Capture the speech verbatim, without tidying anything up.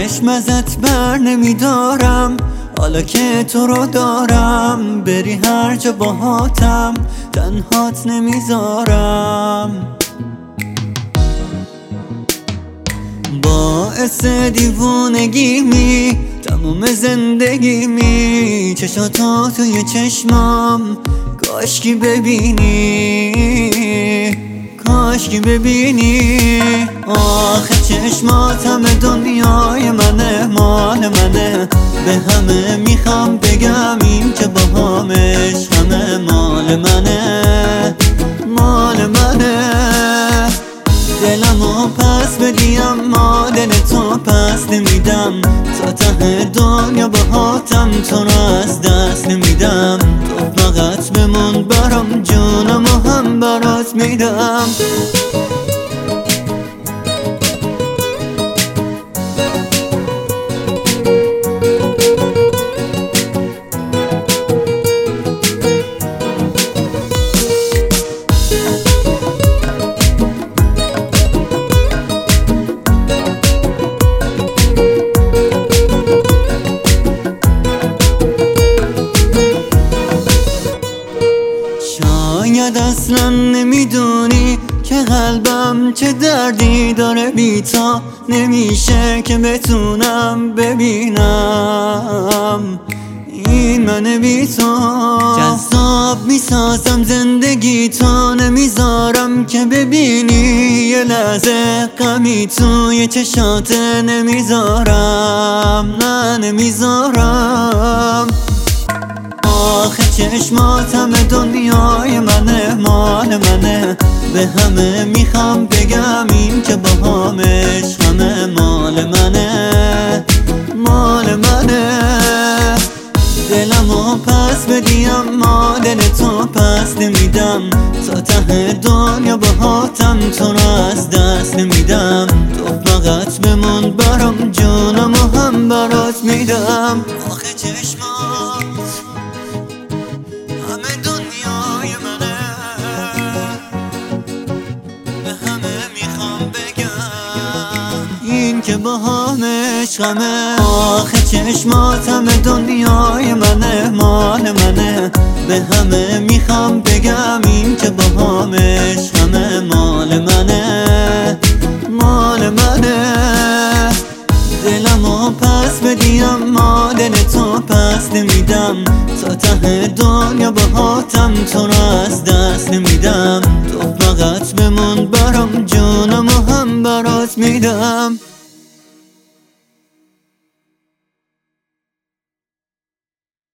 چشم ازت بر نمیدارم، حالا که تو رو دارم. بری هر جا باهاتم، تنهات نمیذارم. باعث دیوونگی می تموم زندگی می، چشاتو توی چشمام کاشکی ببینی، کاشکی ببینی. آخه چشمات همه دنیای منه، مال منه. به همه میخوام بگم این که با همش همه مال منه، مال منه. دلمو پس بدی اما دل تو پس نمیدم، تا ته دنیا باهاتم تو رو از دست نمیدم. تو فقط بمون برام، جونمو هم برات میدم. شاید اصلا نمیدونی که قلبم چه دردی داره، بی تا نمیشه که بتونم ببینم این من بی تو. جذاب میسازم زندگی تو، نمیذارم که ببینی یه لحظه غمی توی چشات، نمیذارم، نه نمیذارم. آخه چشمات همه دنیای منه، مال منه. به همه میخوام بگم این که با همش همه مال منه، مال منه. دلمو پس بدی اما دل تو پس نمیدم، تا ته دنیا باهاتم تو رو از دست نمیدم. تو فقط بمون برام، جونمو هم برات میدم. آخه چشمات همه دنیای منه، به همه میخوام بگم این که با همش غمه. آخه چشمات همه دنیای منه، مال منه. به همه میخوام بگم این که با همش همه مال منه، مال منه. دلمو پس بدی اما دل تو پس نمیدم، تا ته دنیا باهاتم تو رو از دست نمیدم. تو فقط بمون برام، جونمو هم برات میدم.